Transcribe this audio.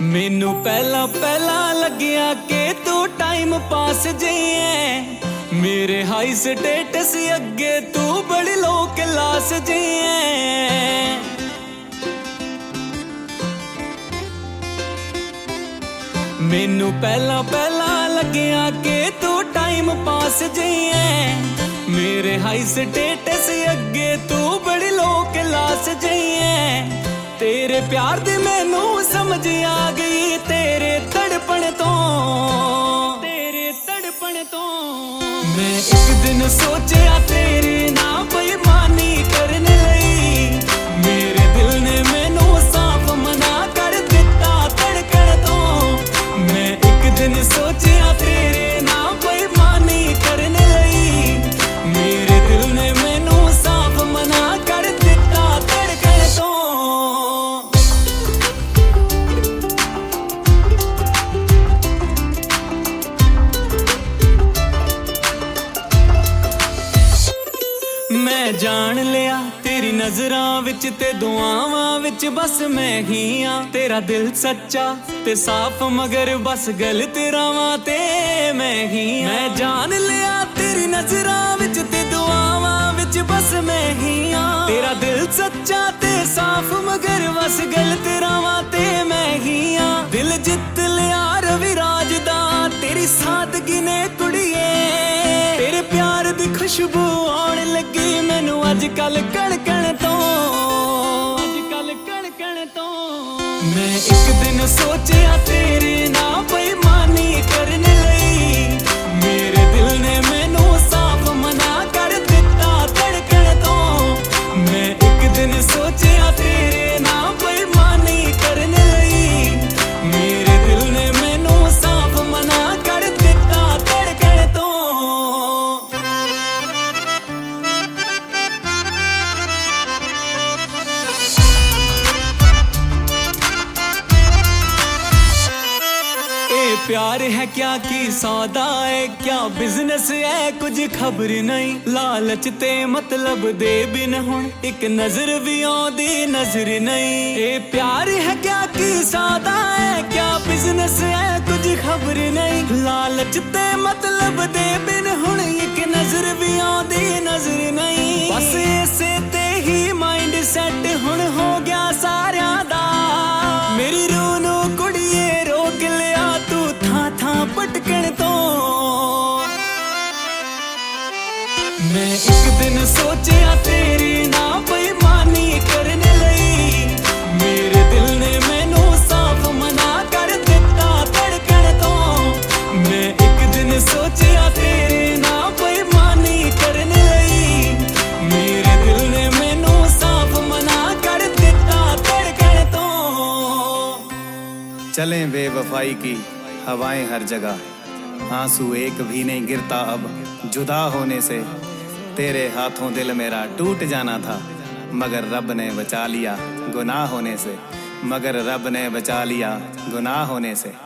मैनू पहला पहला लग्या के तू टाइम पास जिए, मेरे हाई स्टेटस अगे तू बड़ी लो क्लास जिए। मैनू पहला पहला लग्या के तू टाइम पास जिए, मेरे हाई स्टेटस अगे तू बड़ी लो क्लास जिए। तेरे प्यार दी मैनू समझ आ गई, तेरे तड़पण तो मैं एक दिन सोचा तेरे ना बेईमानी करने लई, मेरे दिल ने मैनू साफ मना कर दिता धड़कन तो। मैं एक दिन सोचा तेरे ना बेईमानी करने लई, मेरे दिल ने मैनू साफ मना कर दिता धड़कन तो। मैं जान लिया तेरी नजरां विच ते दुआवां विच बस मैं ही हाँ। तेरा दिल सच्चा ते साफ मगर बस गलत रावां ते मैं ही हाँ। मैं जान लिया तेरी नजरां विच ते दुआवां विच बस मैं ही हाँ। तेरा दिल सच्चा ते साफ मगर बस गलत रावां ते मैं ही हाँ। दिल जित लिया रविराज दा तेरी सादगी ने कुड़िए, तेरे प्यार दी खुशबू आउण लगी मैनू अजकल कणकण तो। मैं एक दिन सोचा तेरे ना बेईमानी करने लई, मेरे दिल ने मैनू साफ मना कर दिता धड़कन तो। मैं एक दिन सोचा तेरे ना बेईमानी करने लई, मेरे दिल ने मैनू साफ मना कर दिता धड़कन तो। प्यार है क्या की सौदा है, क्या बिजनेस है कुछ खबर नहीं। लालच ते मतलब दे बिन हुण एक नजर भी आउंदी नजर नहीं। ए प्यार है क्या की सौदा है, क्या बिजनेस है कुछ खबर नहीं। लालच ते मतलब दे बिन हुण एक नजर भी आउंदी नजर नहीं। बस ऐसे ते ही माइंड सेट हुण हो गया सारियां दा, मेरी रूह नू कुड़िए रोक लिया तू था पटकन तो। मैं एक दिन सोचा तेरी ना बेईमानी करने लई, मेरे दिल ने मैनू साफ मना कर दिता धड़कन तो। मैं एक दिन सोचा तेरे ना बेईमानी करने लई, मेरे दिल ने मैनू साफ मना कर दिता धड़कन तो। चलें बेवफाई की हवाएं हर जगह, आंसू एक भी नहीं गिरता अब जुदा होने से। तेरे हाथों दिल मेरा टूट जाना था, मगर रब ने बचा लिया गुनाह होने से, मगर रब ने बचा लिया गुनाह होने से।